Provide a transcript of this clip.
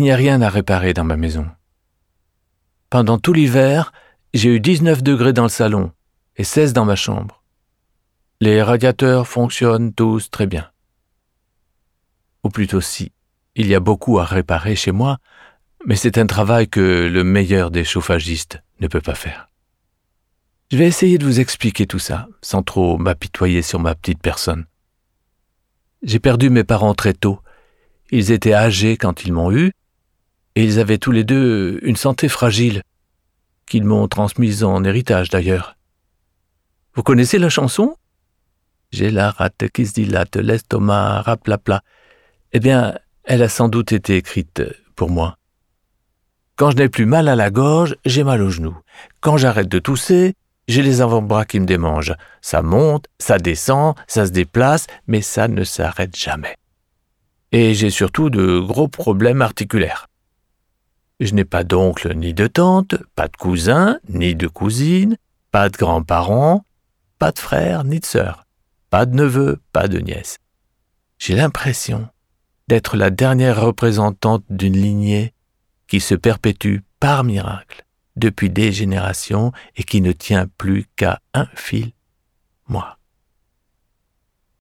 n'y a rien à réparer dans ma maison. Pendant tout l'hiver, j'ai eu 19 degrés dans le salon et 16 dans ma chambre. Les radiateurs fonctionnent tous très bien. Ou plutôt si, il y a beaucoup à réparer chez moi, mais c'est un travail que le meilleur des chauffagistes ne peut pas faire. Je vais essayer de vous expliquer tout ça, sans trop m'apitoyer sur ma petite personne. J'ai perdu mes parents très tôt. Ils étaient âgés quand ils m'ont eu, et ils avaient tous les deux une santé fragile, qu'ils m'ont transmise en héritage d'ailleurs. Vous connaissez la chanson ? J'ai la rate qui se dilate, l'estomac raplapla. Eh bien, elle a sans doute été écrite pour moi. Quand je n'ai plus mal à la gorge, j'ai mal aux genoux. Quand j'arrête de tousser, j'ai les avant-bras qui me démangent. Ça monte, ça descend, ça se déplace, mais ça ne s'arrête jamais. Et j'ai surtout de gros problèmes articulaires. Je n'ai pas d'oncle ni de tante, pas de cousin ni de cousine, pas de grands-parents, pas de frères ni de sœurs, pas de neveux, pas de nièces. J'ai l'impression d'être la dernière représentante d'une lignée qui se perpétue par miracle depuis des générations et qui ne tient plus qu'à un fil, moi.